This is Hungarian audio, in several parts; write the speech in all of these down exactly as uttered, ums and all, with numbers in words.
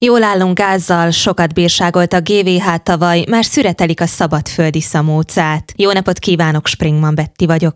Jól állunk gázzal, sokat bírságolt a gé vé há tavaly, már szüretelik a szabadföldi szamócát. Jó napot kívánok, Springman Betty vagyok.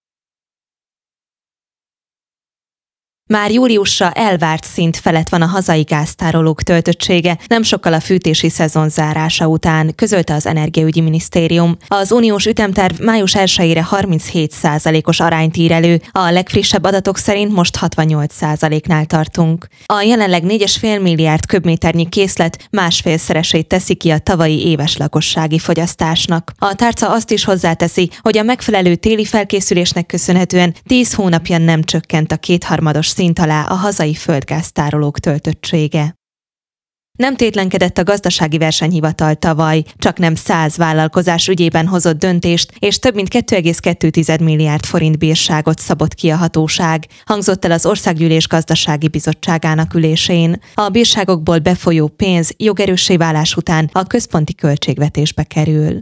Már júliusra elvárt szint felett van a hazai gáztárolók töltöttsége, nem sokkal a fűtési szezon zárása után, közölte az Energiaügyi Minisztérium. Az uniós ütemterv május elsejére harminchét százalékos arányt ír elő, a legfrissebb adatok szerint most hatvannyolc százaléknál tartunk. A jelenleg négy egész öt milliárd köbméternyi készlet másfélszeresét teszi ki a tavalyi éves lakossági fogyasztásnak. A tárca azt is hozzáteszi, hogy a megfelelő téli felkészülésnek köszönhetően tíz hónapja nem csökkent a kétharmados szint alá a hazai földgáztárolók töltöttsége. Nem tétlenkedett a gazdasági versenyhivatal tavaly, csak nem száz vállalkozás ügyében hozott döntést, és több mint két egész kettő milliárd forint bírságot szabott ki a hatóság, hangzott el az Országgyűlés Gazdasági Bizottságának ülésén. A bírságokból befolyó pénz jogerőssé válás után a központi költségvetésbe kerül.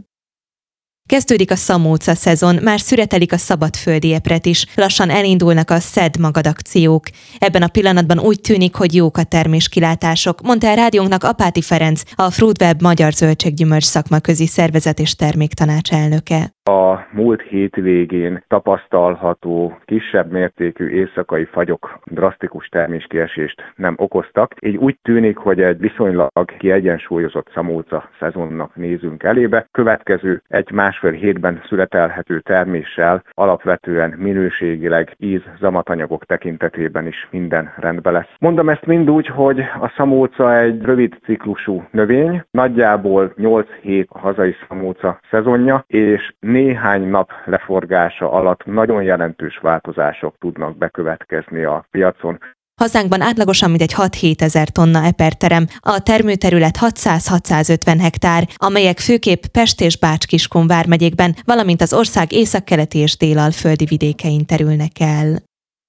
Kezdődik a szamóca szezon, már szüretelik a szabadföldi epret is, lassan elindulnak a Szedd magad akciók. Ebben a pillanatban úgy tűnik, hogy jók a terméskilátások, mondta a rádiónknak Apáti Ferenc, a Fruitweb Magyar Zöldséggyümölcs Szakmaközi Szervezet és Terméktanács elnöke. A múlt hétvégén tapasztalható kisebb mértékű éjszakai fagyok drasztikus terméskiesést nem okoztak, így úgy tűnik, hogy egy viszonylag kiegyensúlyozott szamóca szezonnak nézünk elébe. Következő egy másfél hétben születelhető terméssel alapvetően minőségileg íz, zamatanyagok tekintetében is minden rendben lesz. Mondom ezt mind úgy, hogy a szamóca egy rövid ciklusú növény, nagyjából nyolc hét a hazai szamóca szezonja, és néhány nap leforgása alatt nagyon jelentős változások tudnak bekövetkezni a piacon. Hazánkban átlagosan mintegy hat-hét ezer tonna eperterem, a termőterület hatszáz-hatszázötven hektár, amelyek főképp Pest és Bács-Kiskun vármegyékben, valamint az ország északkeleti és délalföldi vidékein terülnek el.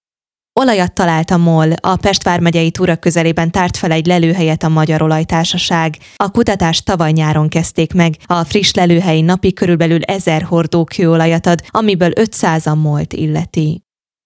Olajat talált a MOL, a Pest vármegyei Tura közelében tárt fel egy lelőhelyet a Magyar Olajtársaság. A kutatást tavaly nyáron kezdték meg, a friss lelőhely napi körülbelül ezer hordó kőolajat ad, amiből ötszáz a MOL-t illeti.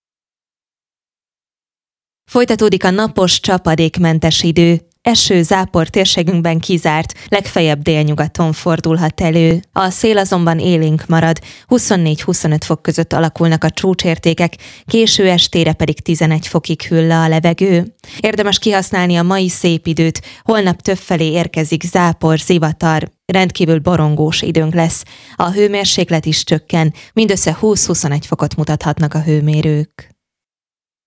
Folytatódik a napos, csapadékmentes idő. Eső, zápor térségünkben kizárt, legfeljebb délnyugaton fordulhat elő. A szél azonban élénk marad, huszonnégy-huszonöt fok között alakulnak a csúcsértékek, késő estére pedig tizenegy fokig hűl le a levegő. Érdemes kihasználni a mai szép időt, holnap többfelé érkezik zápor, zivatar, rendkívül borongós időnk lesz. A hőmérséklet is csökken, mindössze húsz-huszonegy fokot mutathatnak a hőmérők.